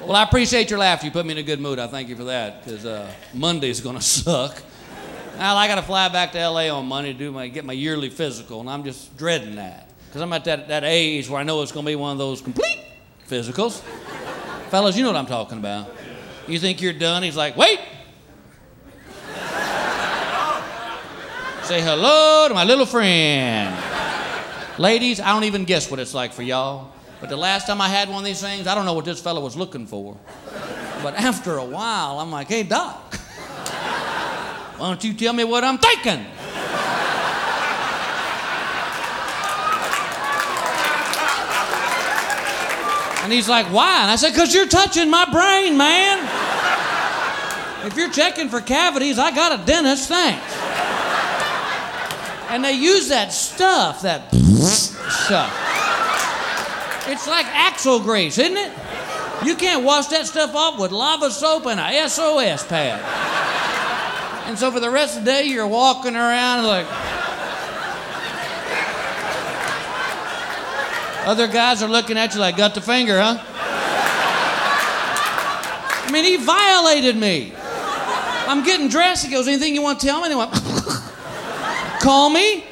Well, I appreciate your laughter. You put me in a good mood. I thank you for that, because Monday's going to suck. Now, I got to fly back to L.A. on Monday to get my yearly physical, and I'm just dreading that, because I'm at that age where I know it's going to be one of those complete physicals. Fellas, you know what I'm talking about. You think you're done, he's like, wait! Say hello to my little friend. Ladies, I don't even guess what it's like for y'all. But the last time I had one of these things, I don't know what this fella was looking for. But after a while, I'm like, hey, Doc, why don't you tell me what I'm thinking? And he's like, why? And I said, because you're touching my brain, man. If you're checking for cavities, I got a dentist, thanks. And they use that stuff, that stuff. It's like Axle grease, isn't it? You can't wash that stuff off with lava soap and a SOS pad. And so for the rest of the day, you're walking around like... Other guys are looking at you like, got the finger, huh? I mean, he violated me. I'm getting dressed. He goes, anything you want to tell me? And he went, call me?